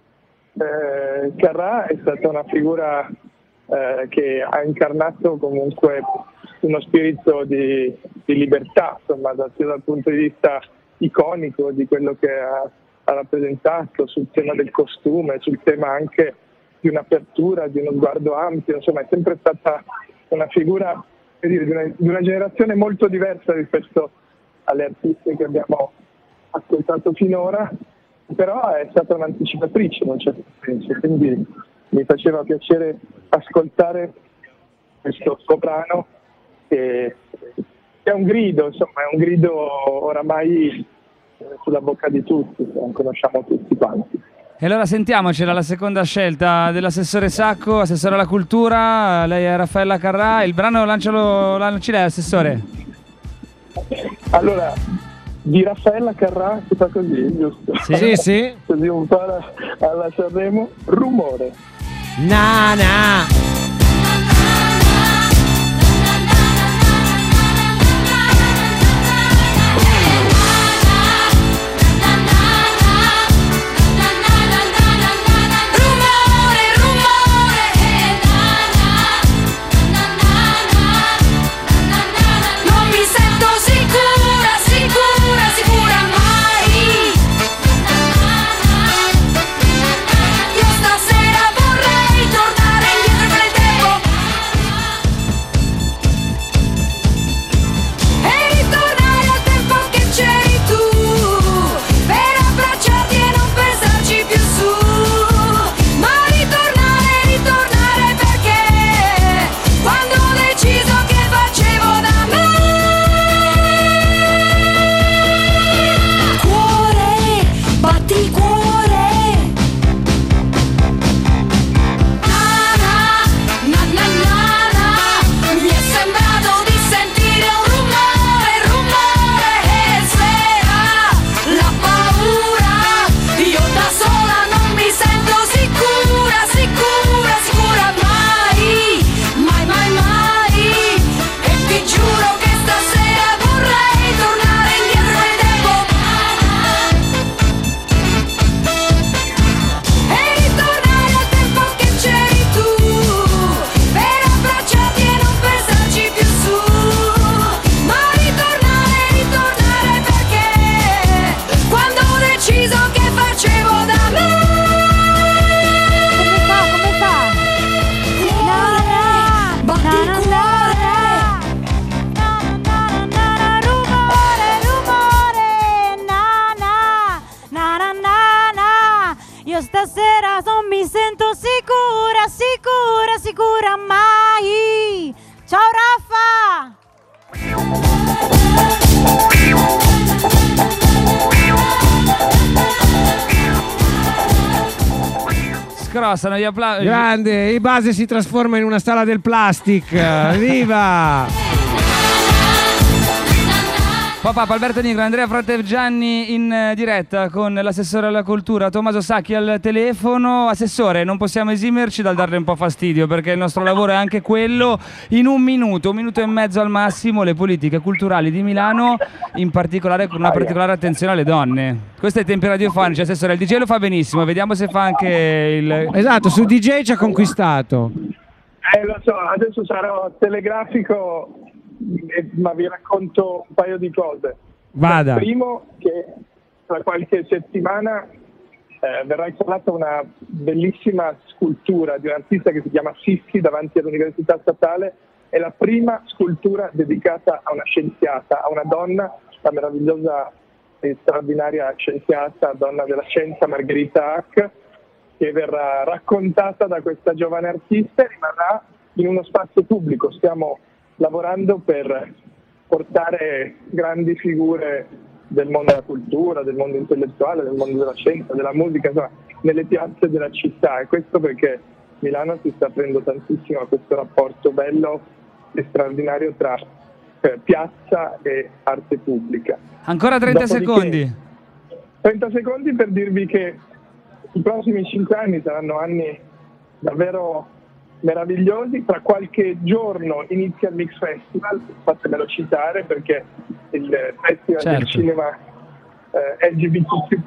Carrà è stata una figura che ha incarnato comunque uno spirito di libertà, insomma, sia dal punto di vista iconico di quello che ha rappresentato sul tema del costume, sul tema anche di un'apertura, di uno sguardo ampio, insomma è sempre stata una figura di una generazione molto diversa rispetto alle artiste che abbiamo ascoltato finora, però è stata un'anticipatrice in un certo senso, quindi mi faceva piacere ascoltare questo soprano che è un grido, insomma, è un grido oramai sulla bocca di tutti, lo conosciamo tutti quanti. E allora sentiamocela, la seconda scelta dell'assessore Sacco, assessore alla cultura, lei è Raffaella Carrà, il brano lanci lei, assessore. Allora, di Raffaella Carrà si fa così, giusto? Sì. Così un po' alla Sanremo, Rumore. Na. Sicura mai. Ciao Raffa. scrossano gli applausi. Grande, i base si trasforma in una sala del plastic. Viva! Pop-up Alberto Nigro, Andrea Fratevgianni in diretta con l'assessore alla cultura Tommaso Sacchi al telefono. Assessore, non possiamo esimerci dal darle un po' fastidio, perché il nostro lavoro è anche quello. In un minuto e mezzo al massimo, le politiche culturali di Milano, in particolare con una particolare attenzione alle donne. Questo è i tempi radiofonici, assessore. Il DJ lo fa benissimo, vediamo se fa anche il... Esatto, su DJ ci ha conquistato. Lo so, adesso sarò telegrafico, ma vi racconto un paio di cose. Vada. Primo, che tra qualche settimana verrà installata una bellissima scultura di un artista che si chiama Sissi davanti all'Università Statale. È la prima scultura dedicata a una scienziata, a una donna, la meravigliosa e straordinaria scienziata, donna della scienza Margherita Hack, che verrà raccontata da questa giovane artista e rimarrà in uno spazio pubblico. Stiamo lavorando per portare grandi figure del mondo della cultura, del mondo intellettuale, del mondo della scienza, della musica, insomma, nelle piazze della città. E questo perché Milano si sta aprendo tantissimo a questo rapporto bello e straordinario tra piazza e arte pubblica. Ancora 30 secondi. 30 secondi per dirvi che i prossimi 5 anni saranno anni davvero meravigliosi. Tra qualche giorno inizia il Mix Festival, fatemelo citare perché il festival del cinema LGBTQ+,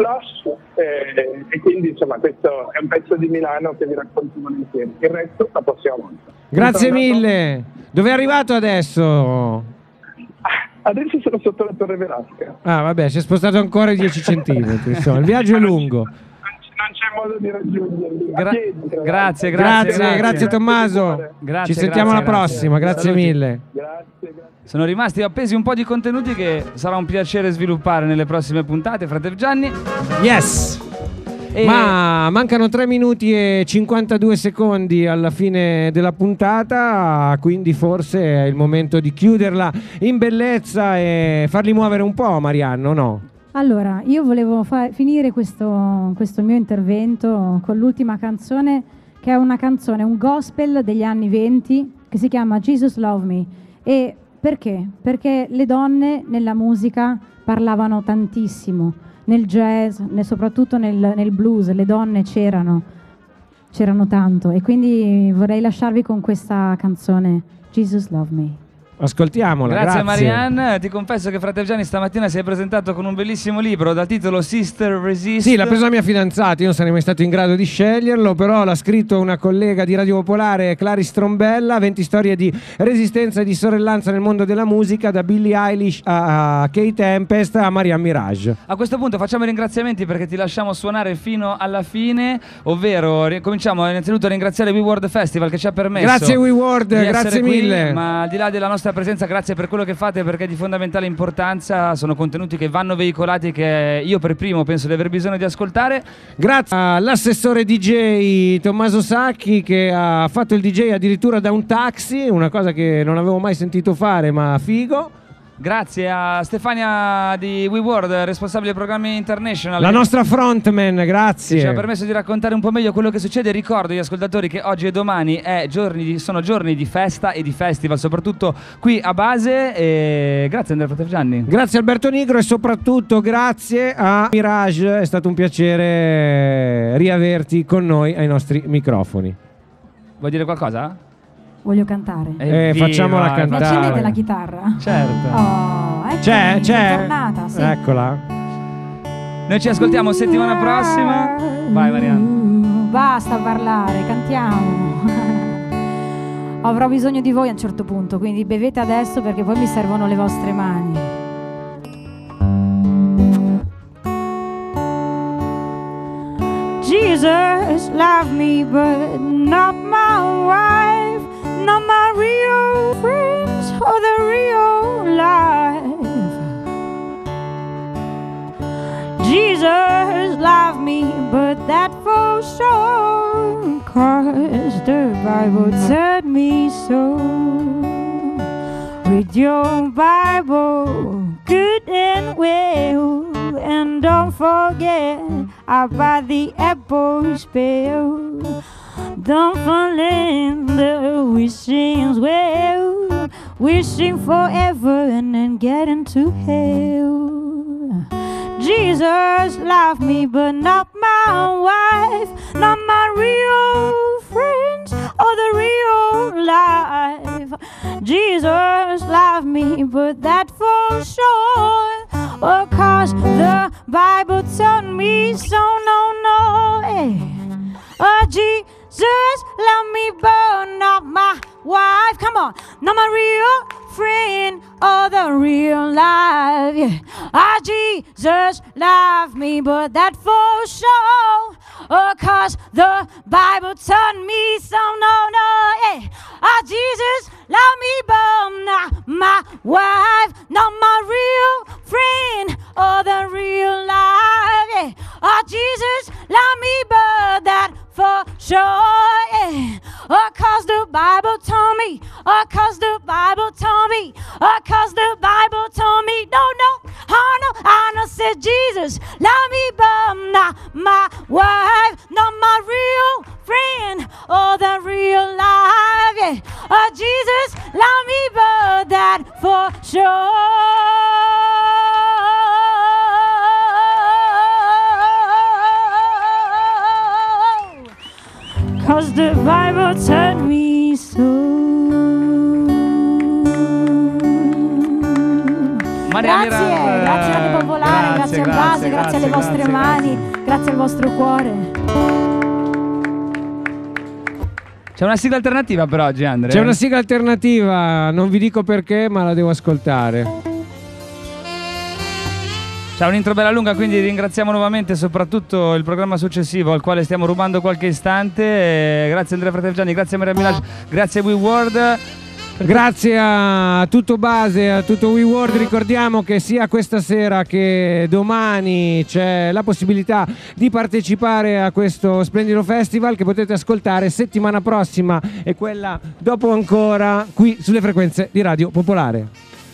e quindi insomma questo è un pezzo di Milano che vi racconto volentieri. Il resto la prossima volta. Grazie mille. Dove è arrivato adesso? Adesso sono sotto la Torre Velasca. Ah vabbè, si è spostato ancora 10 centimetri, insomma. Il viaggio è lungo. Non c'è modo di raggiungerli. Grazie Tommaso. Ci sentiamo alla prossima, grazie mille. Grazie. Sono rimasti appesi un po' di contenuti che sarà un piacere sviluppare nelle prossime puntate, Fratevgianni. Yes! Ma mancano 3 minuti e 52 secondi alla fine della puntata, quindi forse è il momento di chiuderla in bellezza e farli muovere un po', Marianno, no? Allora, io volevo finire questo mio intervento con l'ultima canzone, che è una canzone, un gospel degli anni 20 che si chiama Jesus Love Me. E perché? Perché le donne nella musica parlavano tantissimo, nel jazz, soprattutto nel blues, le donne c'erano tanto, e quindi vorrei lasciarvi con questa canzone, Jesus Love Me. Ascoltiamola, grazie. Marianne, ti confesso che Fratevgianni stamattina si è presentato con un bellissimo libro dal titolo Sister Resist. Sì, l'ha preso la mia fidanzata, io non sarei mai stato in grado di sceglierlo, però l'ha scritto una collega di Radio Popolare, Clarice Strombella, 20 storie di resistenza e di sorellanza nel mondo della musica, da Billie Eilish a Kate Tempest a Marianne Mirage. A questo punto facciamo i ringraziamenti perché ti lasciamo suonare fino alla fine, ovvero cominciamo innanzitutto a ringraziare We World Festival che ci ha permesso. Grazie We World, grazie mille. Qui, ma al di là della nostra presenza, grazie per quello che fate, perché è di fondamentale importanza, sono contenuti che vanno veicolati, che io per primo penso di aver bisogno di ascoltare. Grazie all'assessore DJ Tommaso Sacchi, che ha fatto il DJ addirittura da un taxi, una cosa che non avevo mai sentito fare, ma figo. Grazie a Stefania di We World, responsabile programmi international, la nostra frontman, grazie, che ci ha permesso di raccontare un po' meglio quello che succede. Ricordo agli ascoltatori che oggi e domani sono giorni di festa e di festival, soprattutto qui a base. E grazie Andrea Fratevgianni. Grazie Alberto Nigro e soprattutto grazie a Mirage, è stato un piacere riaverti con noi ai nostri microfoni. Vuoi dire qualcosa? Voglio cantare. Facciamola cantare. Mi accendete la chitarra? Certo. Oh, c'è. È tornata, sì. Eccola. Noi ci ascoltiamo settimana prossima. Vai Marianne. Basta parlare, cantiamo. Avrò bisogno di voi a un certo punto, quindi bevete adesso perché poi mi servono le vostre mani. Jesus loved me but not my wife, not my real friends or the real life. Jesus loved me but that for sure, 'cause the Bible told me so. Read your Bible good and well, and don't forget out by the airport spell. Don't fall in the wishing's well, wishing forever and then get into hell. Jesus loved me, but not my wife, not my real friends or the real life. Jesus loved me, but that falls short. Oh, 'cause the Bible told me so, no, eh. Oh, Jesus loved me, but not my wife. Come on, not my real friend or the real life. Yeah. Ah, Jesus loved me, but that for sure. Oh, 'cause the Bible told me so, no, yeah. Ah, Jesus loved me, but not my wife, not my real friend or the real life. Yeah. Ah, Jesus loved me, but that for sure. Yeah. Oh, 'cause the Bible told me. Oh, 'cause the Bible told me. Oh, 'cause the Bible told me. No, I know, said Jesus love me, but not my wife, not my real friend or the real life. Yeah. Oh, Jesus love me, but that for sure. 'Cause the Bible told me so. Grazie Radio Popolare, grazie al base, grazie alle vostre mani, grazie al vostro cuore. C'è una sigla alternativa per oggi, Andrea? C'è una sigla alternativa, non vi dico perché, ma la devo ascoltare. C'è un'intro bella lunga, quindi ringraziamo nuovamente soprattutto il programma successivo al quale stiamo rubando qualche istante. Grazie Andrea Fratelgiani, grazie Maria Milage, grazie We World. Grazie a tutto Base, a tutto We World. Ricordiamo che sia questa sera che domani c'è la possibilità di partecipare a questo splendido festival che potete ascoltare settimana prossima e quella dopo ancora qui sulle frequenze di Radio Popolare.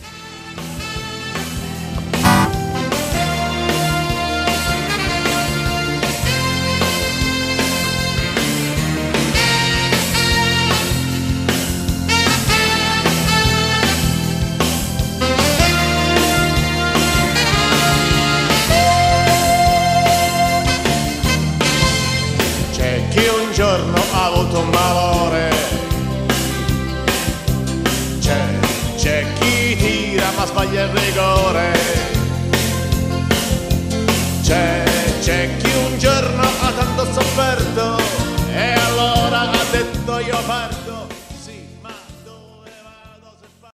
Ha avuto un malore, c'è chi tira ma sbaglia il rigore,